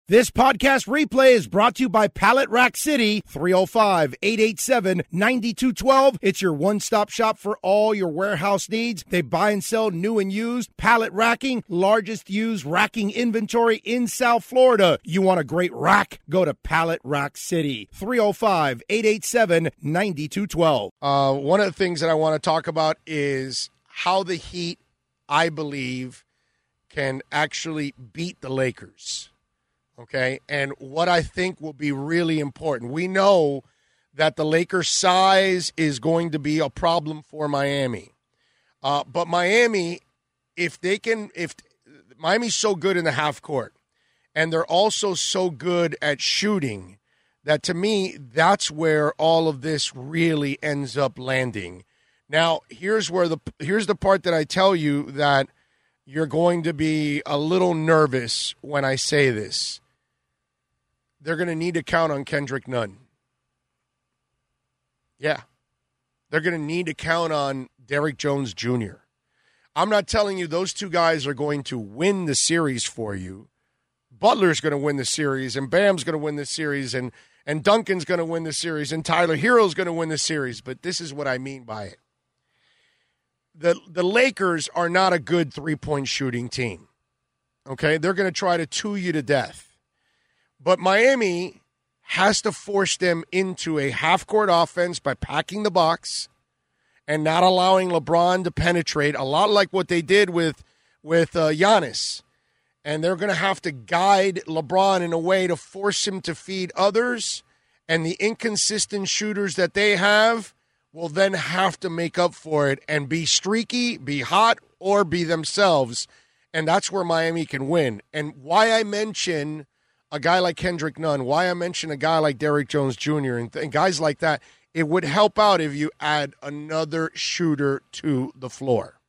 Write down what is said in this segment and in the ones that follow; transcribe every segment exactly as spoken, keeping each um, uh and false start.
This podcast replay is brought to you by Pallet Rack City, three oh five, eight eight seven, nine two one two. It's your one-stop shop for all your warehouse needs. They buy and sell new and used pallet racking, largest used racking inventory in South Florida. You want a great rack? Go to Pallet Rack City, three oh five, eight eight seven, nine two one two. Uh, one of the things that I want to talk about is how the Heat, I believe, can actually beat the Lakers. Okay, and what I think will be really important. We know that the Lakers' size is going to be a problem for Miami. Uh, but Miami, if they can, if Miami's so good in the half court, and they're also so good at shooting, that to me, that's where all of this really ends up landing. Now, here's where the here's the part that I tell you that you're going to be a little nervous when I say this. They're going to need to count on Kendrick Nunn. Yeah. They're going to need to count on Derrick Jones Junior I'm not telling you those two guys are going to win the series for you. Butler's going to win the series, and Bam's going to win the series, and, and Duncan's going to win the series, and Tyler Hero's going to win the series. But this is what I mean by it. The, the Lakers are not a good three-point shooting team. Okay? They're going to try to two you to death. But Miami has to force them into a half-court offense by packing the box and not allowing LeBron to penetrate, a lot like what they did with, with uh, Giannis. And they're going to have to guide LeBron in a way to force him to feed others, and the inconsistent shooters that they have will then have to make up for it and be streaky, be hot, or be themselves. And that's where Miami can win. And why I mention a guy like Kendrick Nunn, why I mention a guy like Derrick Jones Junior and, th- and guys like that, it would help out if you add another shooter to the floor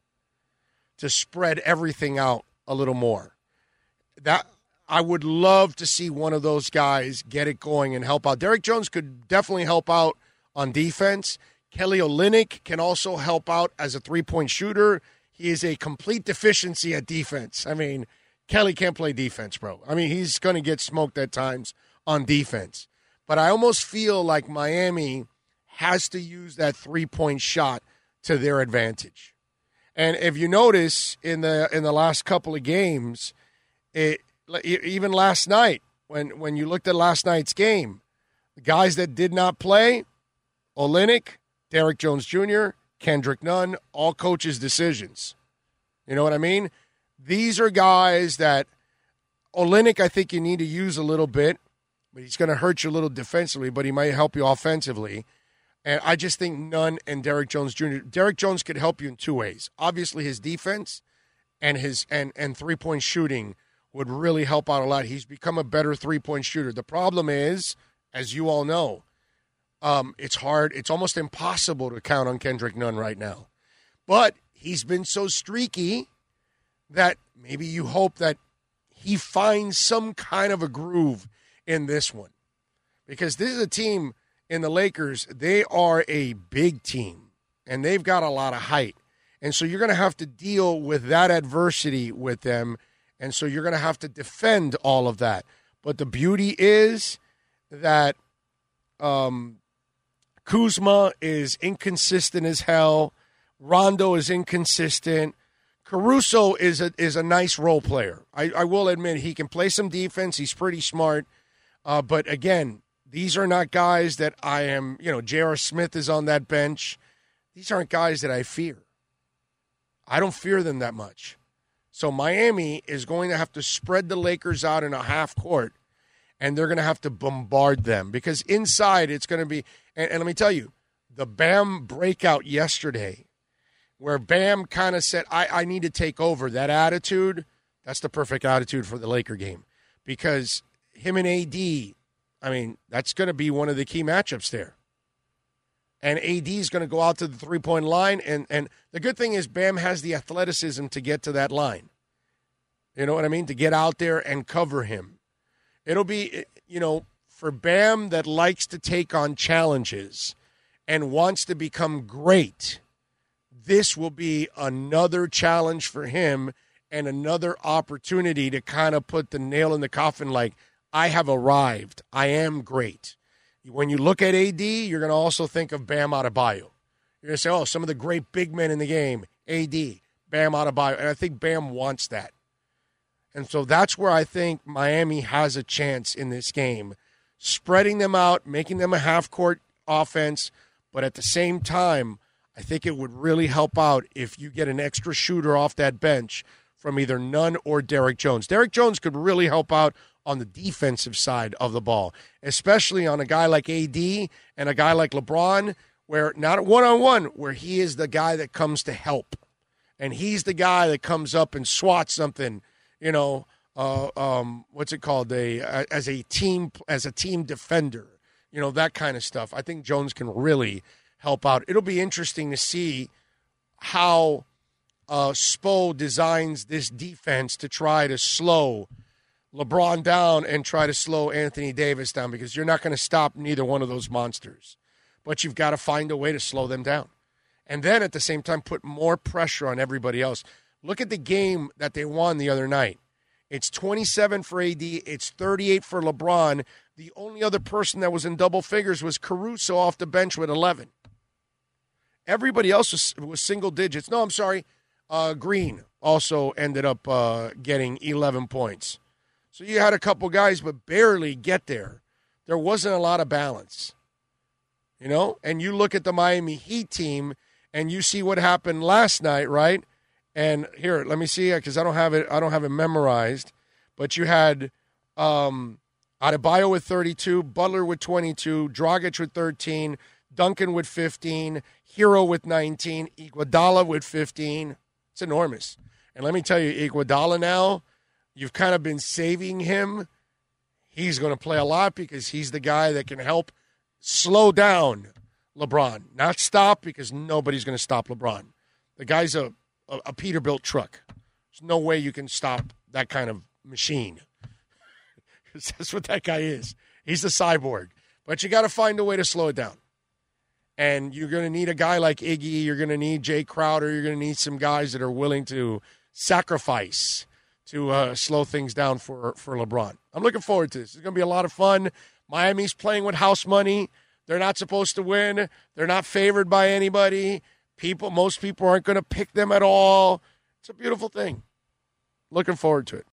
to spread everything out a little more. That I would love to see one of those guys get it going and help out. Derrick Jones could definitely help out on defense. Kelly Olynyk can also help out as a three-point shooter. He is a complete deficiency at defense. I mean, Kelly can't play defense, bro. I mean, he's going to get smoked at times on defense. But I almost feel like Miami has to use that three-point shot to their advantage. And if you notice in the in the last couple of games, it, even last night, when, when you looked at last night's game, the guys that did not play, Olynyk, Derrick Jones Junior, Kendrick Nunn, all coaches' decisions. You know what I mean? These are guys that Olynyk, I think you need to use a little bit, but he's going to hurt you a little defensively, but he might help you offensively. And I just think Nunn and Derrick Jones Junior Derrick Jones could help you in two ways. Obviously, his defense and his and, and three-point shooting would really help out a lot. He's become a better three-point shooter. The problem is, as you all know, um, it's hard. It's almost impossible to count on Kendrick Nunn right now. But he's been so streaky that maybe you hope that he finds some kind of a groove in this one. Because this is a team in the Lakers, they are a big team, and they've got a lot of height. And so you're going to have to deal with that adversity with them, and so you're going to have to defend all of that. But the beauty is that um, Kuzma is inconsistent as hell. Rondo is inconsistent. Caruso is a is a nice role player. I, I will admit he can play some defense. He's pretty smart. Uh, but, again, these are not guys that I am, you know, J R. Smith is on that bench. These aren't guys that I fear. I don't fear them that much. So Miami is going to have to spread the Lakers out in a half court, and they're going to have to bombard them because inside it's going to be, and, and let me tell you, the Bam breakout yesterday, where Bam kind of said, I, I need to take over. That attitude, that's the perfect attitude for the Laker game. Because him and A D, I mean, that's going to be one of the key matchups there. And A D is going to go out to the three-point line. And, and the good thing is Bam has the athleticism to get to that line. You know what I mean? To get out there and cover him. It'll be, you know, for Bam that likes to take on challenges and wants to become great, this will be another challenge for him and another opportunity to kind of put the nail in the coffin like, I have arrived. I am great. When you look at A D, you're going to also think of Bam Adebayo. You're going to say, oh, some of the great big men in the game, A D, Bam Adebayo. And I think Bam wants that. And so that's where I think Miami has a chance in this game, spreading them out, making them a half-court offense, but at the same time, I think it would really help out if you get an extra shooter off that bench from either Nunn or Derrick Jones. Derrick Jones could really help out on the defensive side of the ball, especially on a guy like A D and a guy like LeBron, where not one-on-one, where he is the guy that comes to help. And he's the guy that comes up and swats something, you know, uh, um, what's it called, a, as a team as a team defender, you know, that kind of stuff. I think Jones can really help out. It'll be interesting to see how uh, Spo designs this defense to try to slow LeBron down and try to slow Anthony Davis down, because you're not going to stop neither one of those monsters. But you've got to find a way to slow them down. And then at the same time, put more pressure on everybody else. Look at the game that they won the other night. It's twenty-seven for A D. It's thirty-eight for LeBron. The only other person that was in double figures was Caruso off the bench with eleven. Everybody else was, was single digits. No, I'm sorry. Uh, Green also ended up uh, getting eleven points. So you had a couple guys, but barely get there. There wasn't a lot of balance. You know? And you look at the Miami Heat team, and you see what happened last night, right? And here, let me see, because I don't have it. I don't have it memorized. But you had um, Adebayo with thirty-two, Butler with twenty-two, Dragic with thirteen, Duncan with fifteen, Hero with nineteen, Iguodala with fifteen. It's enormous. And let me tell you, Iguodala now, you've kind of been saving him. He's going to play a lot because he's the guy that can help slow down LeBron, not stop, because nobody's going to stop LeBron. The guy's a A, a Peterbilt truck. There's no way you can stop that kind of machine. That's what that guy is. He's a cyborg. But you got to find a way to slow it down. And you're going to need a guy like Iggy. You're going to need Jay Crowder. You're going to need some guys that are willing to sacrifice to uh, slow things down for, for LeBron. I'm looking forward to this. It's going to be a lot of fun. Miami's playing with house money. They're not supposed to win. They're not favored by anybody. People, most people aren't going to pick them at all. It's a beautiful thing. Looking forward to it.